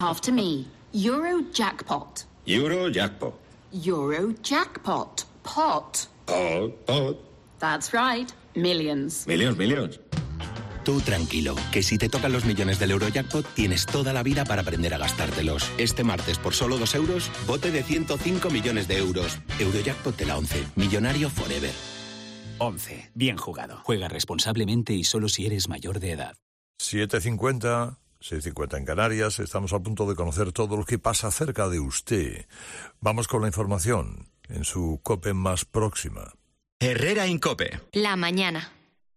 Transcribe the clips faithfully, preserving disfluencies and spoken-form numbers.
After me. Eurojackpot. Eurojackpot. Eurojackpot. Pot. Pot, pot. That's right. Millions. Millions, millions. Tú tranquilo, que si te tocan los millones del Eurojackpot tienes toda la vida para aprender a gastártelos. Este martes, por solo dos euros, bote de ciento cinco millones de euros. Eurojackpot de la once. Millonario forever. once. Bien jugado. Juega responsablemente y solo si eres mayor de edad. siete cincuenta, seis cincuenta en Canarias. Estamos a punto de conocer todo lo que pasa cerca de usted. Vamos con la información en su COPE más próxima. Herrera Incope. La mañana.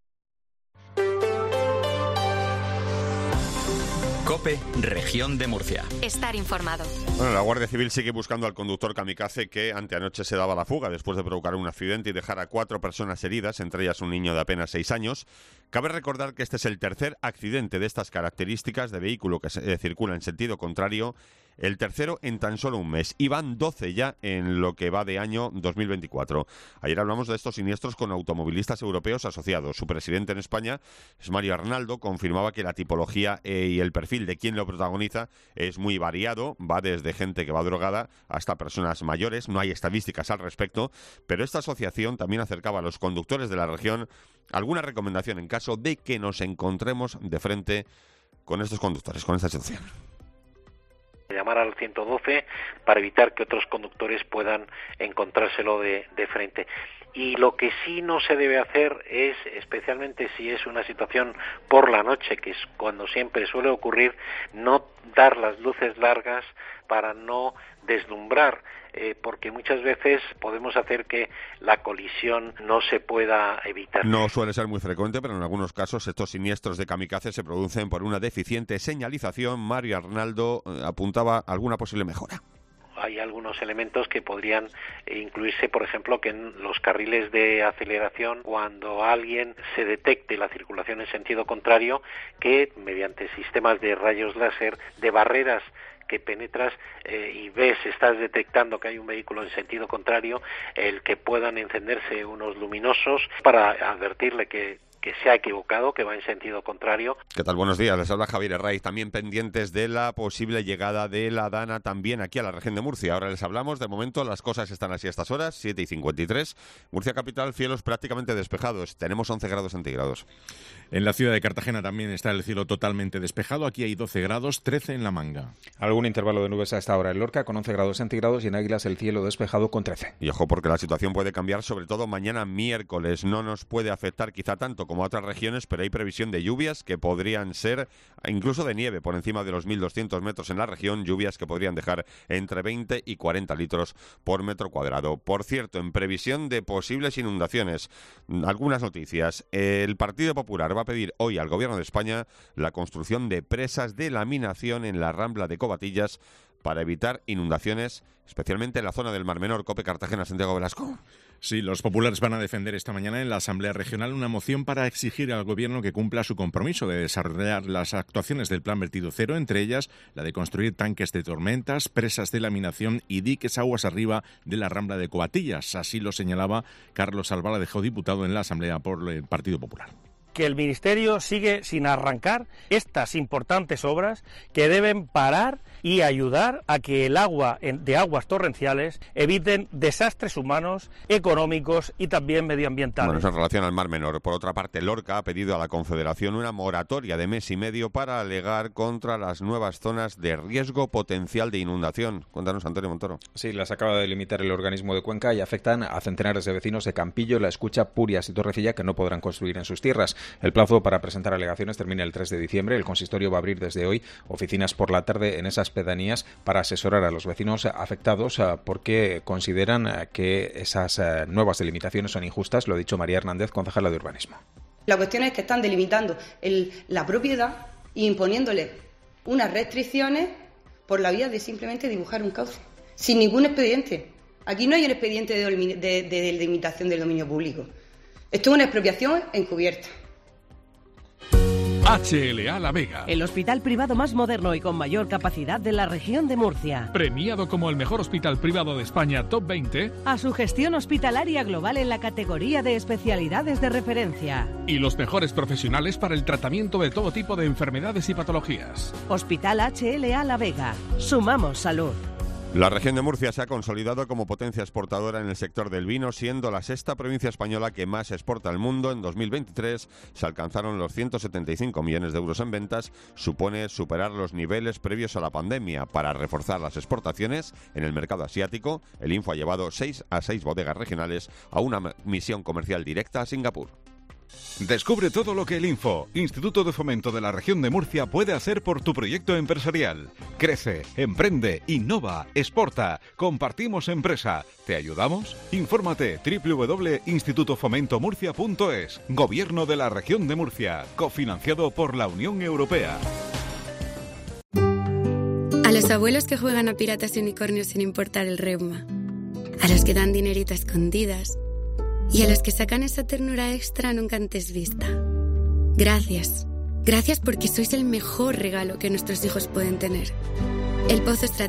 COPE, Región de Murcia. Estar informado. Bueno, la Guardia Civil sigue buscando al conductor kamikaze que anteanoche se daba la fuga después de provocar un accidente y dejar a cuatro personas heridas, entre ellas un niño de apenas seis años. Cabe recordar que este es el tercer accidente de estas características de vehículo que se, eh, circula en sentido contrario, el tercero en tan solo un mes. Y van doce ya en lo que va de año dos mil veinticuatro. Ayer hablamos de estos siniestros con automovilistas europeos asociados. Su presidente en España es Mario Arnaldo. Confirmaba que la tipología eh, y el perfil de quien lo protagoniza es muy variado. Va desde gente que va drogada hasta personas mayores. No hay estadísticas al respecto, pero esta asociación también acercaba a los conductores de la región alguna recomendación en caso de que nos encontremos de frente con estos conductores, con esta situación. Llamar al ciento doce para evitar que otros conductores puedan encontrárselo de, de frente. Y lo que sí no se debe hacer es, especialmente si es una situación por la noche, que es cuando siempre suele ocurrir, no dar las luces largas para no deslumbrar, eh, porque muchas veces podemos hacer que la colisión no se pueda evitar. No suele ser muy frecuente, pero en algunos casos estos siniestros de kamikaze se producen por una deficiente señalización. Mario Arnaldo eh, apuntaba a alguna posible mejora. Hay algunos elementos que podrían incluirse, por ejemplo, que en los carriles de aceleración, cuando alguien se detecte la circulación en sentido contrario, que mediante sistemas de rayos láser, de barreras que penetras eh, y ves, estás detectando que hay un vehículo en sentido contrario, el que puedan encenderse unos luminosos para advertirle que que se ha equivocado, que va en sentido contrario. ¿Qué tal? Buenos días, les habla Javier Herraiz, también pendientes de la posible llegada de la DANA también aquí a la región de Murcia. Ahora les hablamos, de momento las cosas están así a estas horas, siete y cincuenta y tres. Murcia capital, cielos prácticamente despejados, tenemos once grados centígrados. En la ciudad de Cartagena también está el cielo totalmente despejado, aquí hay doce grados, trece en La Manga. Algún intervalo de nubes a esta hora en Lorca con once grados centígrados y en Águilas el cielo despejado con trece. Y ojo porque la situación puede cambiar, sobre todo mañana miércoles, no nos puede afectar quizá tanto como a otras regiones, pero hay previsión de lluvias que podrían ser, incluso de nieve por encima de los mil doscientos metros en la región, lluvias que podrían dejar entre veinte y cuarenta litros por metro cuadrado. Por cierto, en previsión de posibles inundaciones, algunas noticias. El Partido Popular va a pedir hoy al Gobierno de España la construcción de presas de laminación en la Rambla de Covatillas para evitar inundaciones, especialmente en la zona del Mar Menor. COPE Cartagena, Santiago Velasco. Sí, los populares van a defender esta mañana en la Asamblea Regional una moción para exigir al Gobierno que cumpla su compromiso de desarrollar las actuaciones del Plan Vertido Cero, entre ellas la de construir tanques de tormentas, presas de laminación y diques aguas arriba de la Rambla de Covatillas. Así lo señalaba Carlos Albaladejo, diputado en la Asamblea por el Partido Popular. Que el Ministerio sigue sin arrancar estas importantes obras que deben parar y ayudar a que el agua de aguas torrenciales eviten desastres humanos, económicos y también medioambientales. Bueno, eso en relación al Mar Menor. Por otra parte, Lorca ha pedido a la Confederación una moratoria de mes y medio para alegar contra las nuevas zonas de riesgo potencial de inundación. Cuéntanos, Antonio Montoro. Sí, las acaba de delimitar el organismo de Cuenca y afectan a centenares de vecinos de Campillo, La Escucha, Purias y Torrecilla que no podrán construir en sus tierras. El plazo para presentar alegaciones termina el tres de diciembre. El consistorio va a abrir desde hoy oficinas por la tarde en esas pedanías para asesorar a los vecinos afectados porque consideran que esas nuevas delimitaciones son injustas. Lo ha dicho María Hernández, concejala de Urbanismo. La cuestión es que están delimitando el, la propiedad e imponiéndole unas restricciones por la vía de simplemente dibujar un cauce, sin ningún expediente. Aquí no hay un expediente de, de, de, de delimitación del dominio público. Esto es una expropiación encubierta. H L A La Vega. El hospital privado más moderno y con mayor capacidad de la región de Murcia. Premiado como el mejor hospital privado de España Top veinte. A su gestión hospitalaria global en la categoría de especialidades de referencia. Y los mejores profesionales para el tratamiento de todo tipo de enfermedades y patologías. Hospital H L A La Vega. Sumamos salud. La región de Murcia se ha consolidado como potencia exportadora en el sector del vino, siendo la sexta provincia española que más exporta al mundo. En dos mil veintitrés se alcanzaron los ciento setenta y cinco millones de euros en ventas. Supone superar los niveles previos a la pandemia. Para reforzar las exportaciones en el mercado asiático, el Info ha llevado seis a seis bodegas regionales a una misión comercial directa a Singapur. Descubre todo lo que el Info, Instituto de Fomento de la Región de Murcia, puede hacer por tu proyecto empresarial. Crece, emprende, innova, exporta. Compartimos empresa. ¿Te ayudamos? Infórmate doble u doble u doble punto instituto fomento murcia punto es. Gobierno de la Región de Murcia. Cofinanciado por la Unión Europea. A los abuelos que juegan a piratas y unicornios sin importar el reuma. A los que dan dinerito a escondidas. Y a los que sacan esa ternura extra nunca antes vista. Gracias. Gracias porque sois el mejor regalo que nuestros hijos pueden tener. El Pozo Estratégico